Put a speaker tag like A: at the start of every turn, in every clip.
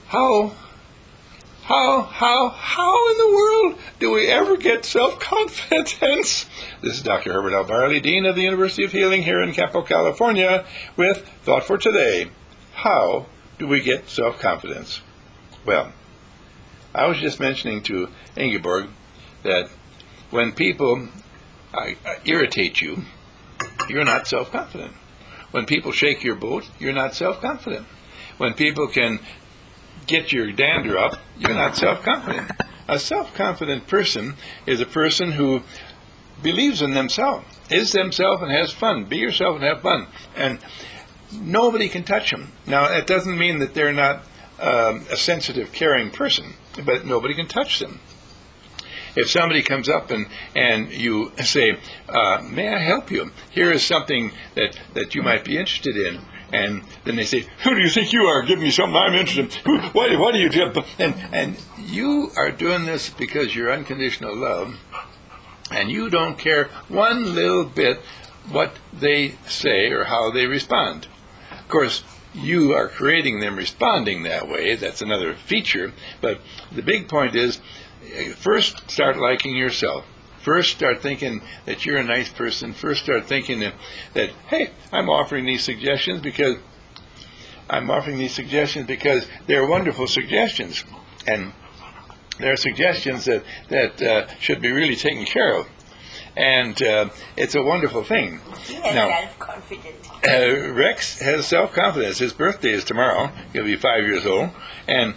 A: How in the world do we ever get self-confidence? This is Dr. Herbert L. Barley, Dean of the University of Healing here in Campo, California, with Thought for Today. How do we get self-confidence? Well, I was just mentioning to Ingeborg that when people irritate you, you're not self-confident. When people shake your boat, you're not self-confident. When people can get your dander up, you're not self-confident. A self-confident person is a person who believes in themselves, is themselves and has fun. Be yourself and have fun. And nobody can touch them. Now, it doesn't mean that they're not a sensitive, caring person, but nobody can touch them. If somebody comes up and you say, may I help you? Here is something that you might be interested in. And then they say, who do you think you are? Give me something I'm interested in. Why do you do? And you are doing this because you're unconditional love, and you don't care one little bit what they say or how they respond. Of course, you are creating them responding that way. That's another feature. But the big point is, first start liking yourself. First start thinking that you're a nice person. First start thinking that hey, I'm offering these suggestions because they're wonderful suggestions. And they're suggestions that should be really taken care of. And it's a wonderful thing.
B: He has
A: self-confidence. Rex has self-confidence. His birthday is tomorrow. He'll be 5 years old. And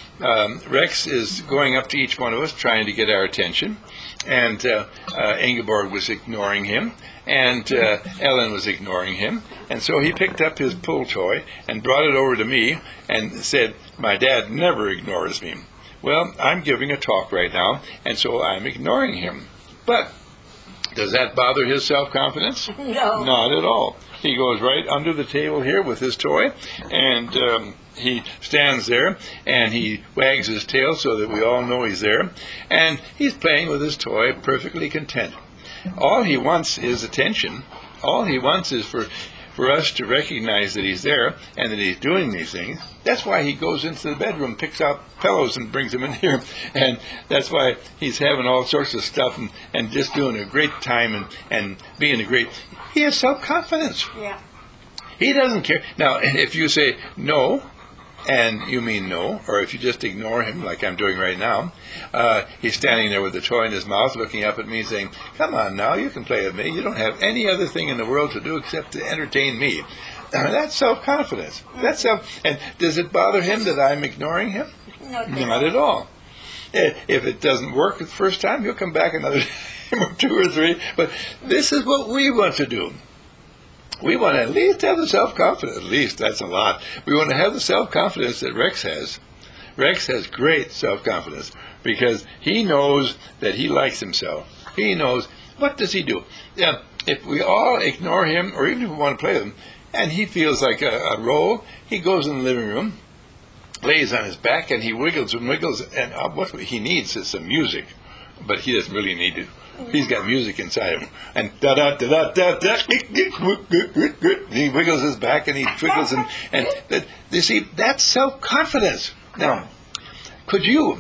A: Rex is going up to each one of us trying to get our attention. And Ingeborg was ignoring him. And Ellen was ignoring him. And so he picked up his pull toy and brought it over to me and said, my dad never ignores me. Well, I'm giving a talk right now, and so I'm ignoring him. But does that bother his self-confidence?
B: No.
A: Not at all. He goes right under the table here with his toy, and he stands there, and he wags his tail so that we all know he's there, and he's playing with his toy perfectly content. All he wants is attention. All he wants is for us to recognize that he's there and that he's doing these things. That's why he goes into the bedroom, picks out pillows and brings them in here. And that's why he's having all sorts of stuff and just doing a great time and being a great... He has self-confidence.
B: Yeah.
A: He doesn't care. Now, if you say no, and you mean no, or if you just ignore him like I'm doing right now, he's standing there with the toy in his mouth looking up at me saying, come on now, you can play with me. You don't have any other thing in the world to do except to entertain me. That's self-confidence. And does it bother him that I'm ignoring him?
B: No,
A: not at all. If it doesn't work the first time, he'll come back another time or two or three. But this is what we want to do. We want to at least have the self-confidence. At least, that's a lot. We want to have the self-confidence that Rex has. Rex has great self-confidence because he knows that he likes himself. He knows, what does he do? Yeah, if we all ignore him, or even if we want to play with him, and he feels like a roll, he goes in the living room, lays on his back, and he wiggles and wiggles, and what he needs is some music. But he doesn't really need it. He's got music inside of him. And da-da-da-da-da-da. He wiggles his back and he twiggles. And you see, that's self-confidence. Now, could you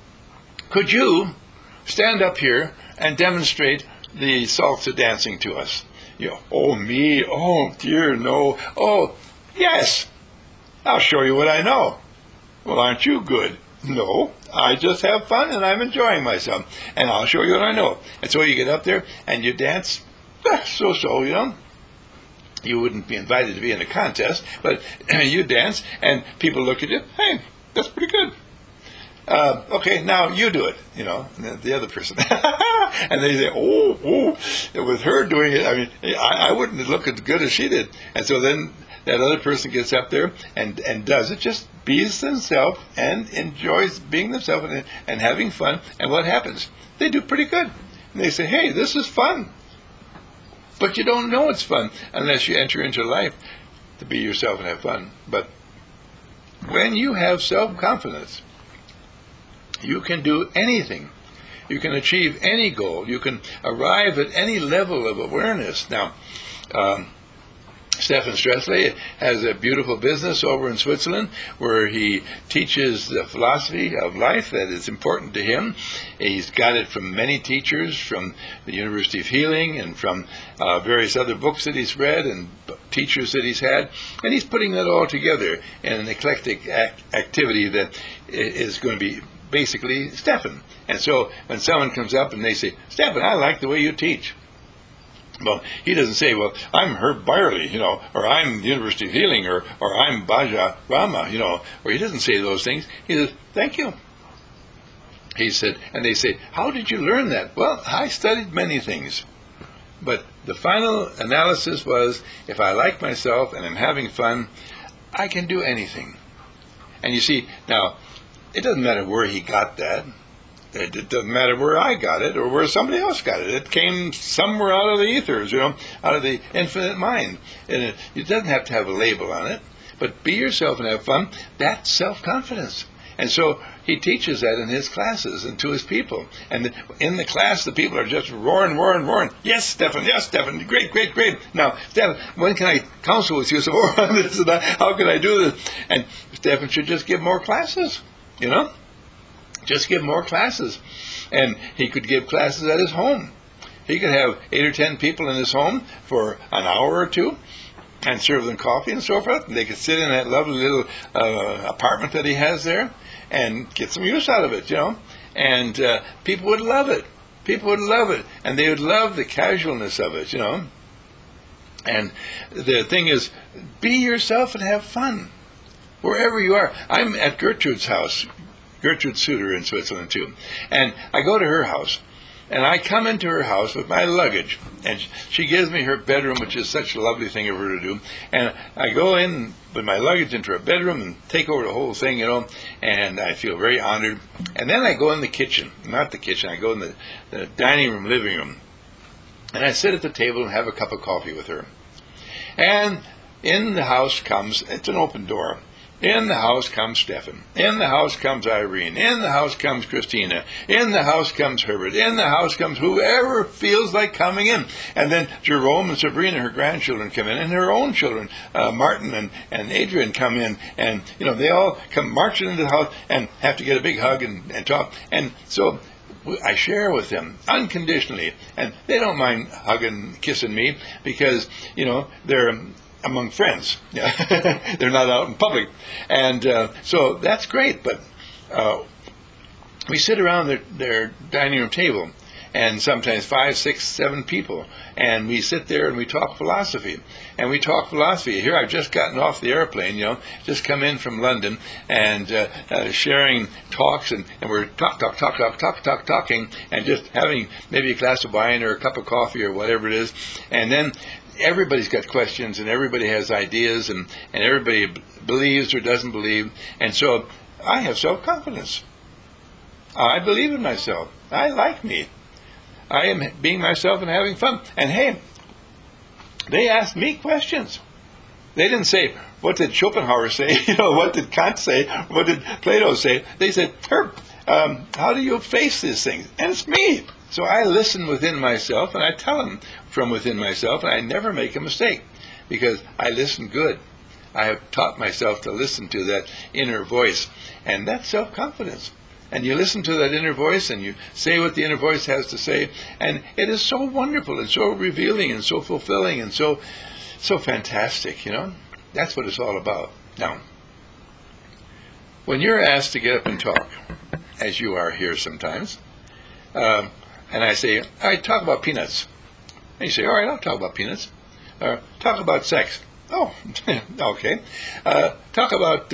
A: stand up here and demonstrate the salsa dancing to us? You know, oh, me, oh, dear, no. Oh, yes, I'll show you what I know. Well, aren't you good? No, I just have fun and I'm enjoying myself. And I'll show you what I know. And so you get up there and you dance, so, you know. You wouldn't be invited to be in a contest, but you dance and people look at you, hey, that's pretty good. Okay, now you do it, you know, the other person. And they say, oh, with her doing it, I mean, I wouldn't look as good as she did. And so then that other person gets up there and does it, just bees themselves and enjoys being themselves and having fun. And what happens? They do pretty good. And they say, hey, this is fun. But you don't know it's fun unless you enter into life to be yourself and have fun. But when you have self-confidence, you can do anything. You can achieve any goal. You can arrive at any level of awareness. Now, Stefan Stresley has a beautiful business over in Switzerland where he teaches the philosophy of life that is important to him. He's got it from many teachers, from the University of Healing and from various other books that he's read and teachers that he's had. And he's putting that all together in an eclectic activity that is going to be basically Stefan. And so when someone comes up and they say, Stefan, I like the way you teach. Well, he doesn't say, well, I'm Herb Byerly, or I'm the University of Healing, or I'm Bhaja Rama, or he doesn't say those things. He says, thank you. He said, and they say, how did you learn that? Well, I studied many things. But the final analysis was, if I like myself and I'm having fun, I can do anything. And you see, now, it doesn't matter where he got that. It doesn't matter where I got it or where somebody else got it. It came somewhere out of the ethers, out of the infinite mind. And it doesn't have to have a label on it. But be yourself and have fun. That's self-confidence. And so he teaches that in his classes and to his people. And in the class, the people are just roaring. Yes, Stefan, great. Now, Stefan, when can I counsel with you some more on this? And how can I do this? And Stefan should just give more classes, Just give more classes. And he could give classes at his home. He could have 8 or 10 people in his home for an hour or two and serve them coffee and so forth. And they could sit in that lovely little apartment that he has there and get some use out of it, And people would love it. And they would love the casualness of it, And the thing is, be yourself and have fun. Wherever you are. I'm at Gertrude's house. Gertrude Suter in Switzerland too. And I go to her house, and I come into her house with my luggage, and she gives me her bedroom, which is such a lovely thing of her to do. And I go in with my luggage into her bedroom and take over the whole thing, and I feel very honored. And then I go in the kitchen, not the kitchen, I go in the dining room, living room, and I sit at the table and have a cup of coffee with her. And in the house comes, it's an open door, in the house comes Stefan. In the house comes Irene. In the house comes Christina. In the house comes Herbert. In the house comes whoever feels like coming in. And then Jerome and Sabrina, her grandchildren, come in, and her own children, Martin and Adrian, come in. And, they all come marching into the house and have to get a big hug and talk. And so I share with them unconditionally. And they don't mind hugging, kissing me because, they're among friends. They're not out in public. And so that's great. But we sit around their dining room table, and sometimes 5, 6, 7 people, and we sit there and we talk philosophy. And we talk philosophy. Here I've just gotten off the airplane, just come in from London, and sharing talks, and we're talking, and just having maybe a glass of wine or a cup of coffee or whatever it is. And then everybody's got questions, and everybody has ideas, and everybody believes or doesn't believe. And so I have self-confidence. I believe in myself. I like me. I am being myself and having fun. And hey, they asked me questions. They didn't say, what did Schopenhauer say? What did Kant say? What did Plato say? They said, Herb, how do you face these things? And it's me. So I listen within myself, and I tell them from within myself, and I never make a mistake because I listen good. I have taught myself to listen to that inner voice, and that's self-confidence. And you listen to that inner voice, and you say what the inner voice has to say, and it is so wonderful and so revealing and so fulfilling and so fantastic, That's what it's all about. Now, when you're asked to get up and talk, as you are here sometimes, and I say, all right, talk about peanuts. And you say, all right, I'll talk about peanuts. Talk about sex. Oh, okay. Talk about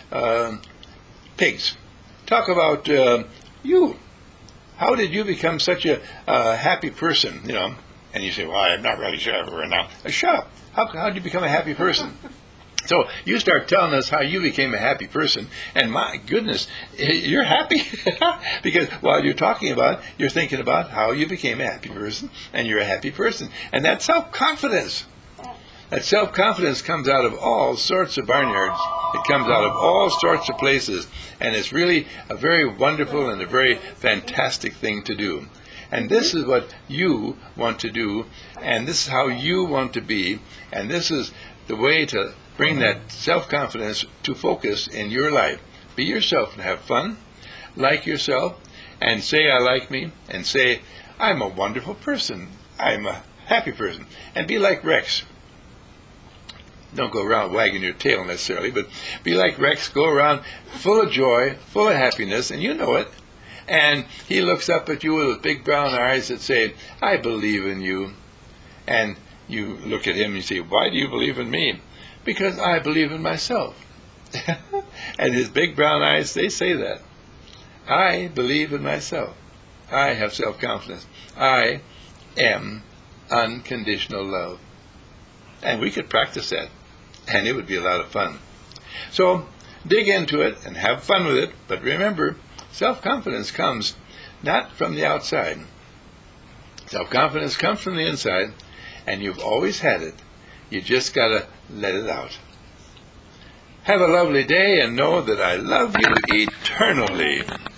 A: pigs. Talk about you. How did you become such a happy person, And you say, well, I'm not really sure right now. Shut up. How did you become a happy person? So you start telling us how you became a happy person, and my goodness, you're happy because while you're talking about it, you're thinking about how you became a happy person, and you're a happy person. And that's self-confidence. That self-confidence comes out of all sorts of barnyards. It comes out of all sorts of places, and it's really a very wonderful and a very fantastic thing to do. And this is what you want to do, and this is how you want to be, and this is the way to bring that self-confidence to focus in your life. Be yourself and have fun, like yourself, and say, I like me, and say, I'm a wonderful person, I'm a happy person, and be like Rex. Don't go around wagging your tail necessarily, but be like Rex, go around full of joy, full of happiness, and you know it. And he looks up at you with big brown eyes that say, I believe in you. And you look at him and you say, why do you believe in me? Because I believe in myself. And his big brown eyes, they say that. I believe in myself. I have self-confidence. I am unconditional love. And we could practice that, and it would be a lot of fun. So dig into it and have fun with it, but remember, self-confidence comes not from the outside. Self-confidence comes from the inside, and you've always had it. You just got to let it out. Have a lovely day, and know that I love you eternally.